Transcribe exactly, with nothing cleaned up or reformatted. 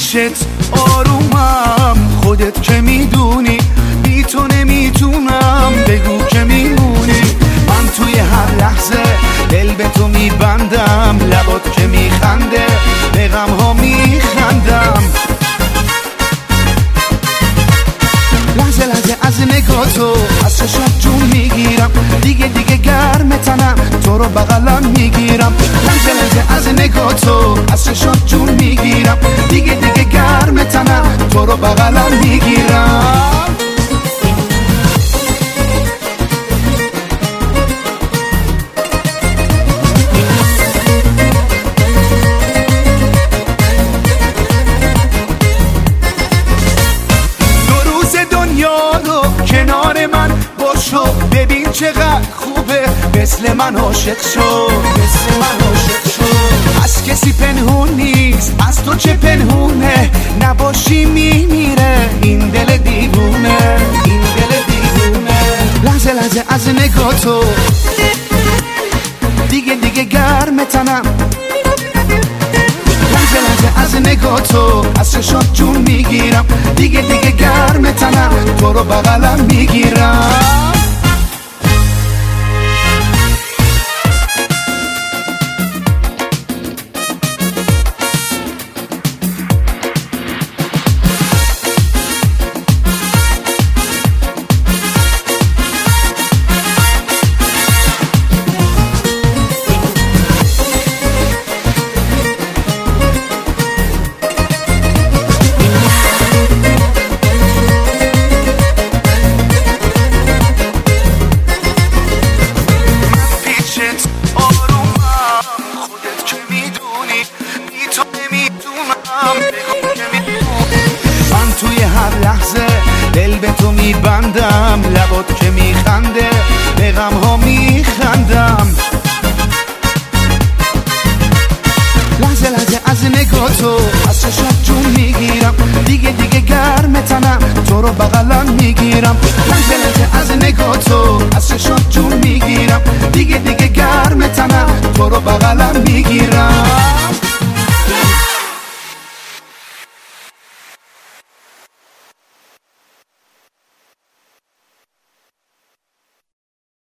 پیشت آرومم، خودت که میدونی بی تو نمیتونم، بگو که میمونی. من توی هر لحظه دل به تو میبندم، لبات که میخنده به غم ها میخندم. لحظه لحظه از نگاه تو از چشمت جون میگیرم، دیگه دیگه گرم تنم تو رو بغلم میگیرم. لحظه لحظه از نگاه تو از چشمت جون میگیرم، دیگه دیگه گرم تنم تو رو بغلم میگیرم. کنار من باشو، ببین چقدر خوبه، مثل من عاشق شو، مثل من عاشق شو. از کسی پنهون نیست، از تو چه پنهونه، نباشی میمیره این دل دیوونه، این دل دیوونه. لحظه لحظه از نگاه تو دیگه دیگه گرم تنم، لحظه لحظه از نگاه تو از چشات جون میگیرم، دیگه دیگه گرم تنم تو رو بغلم میگیرم. من توی هر لحظه دل به تو میبندم، لبات که میخنده به غم ها میخندم. لحظه لحظه از نگاه تو از چشمت جون میگیرم، دیگه دیگه گرم تنم تو رو بغلم میگیرم. لحظه لحظه از نگاه تو از چشمت جون میگیرم، دیگه دیگه گرم تنم تو رو بغلم میگیرم.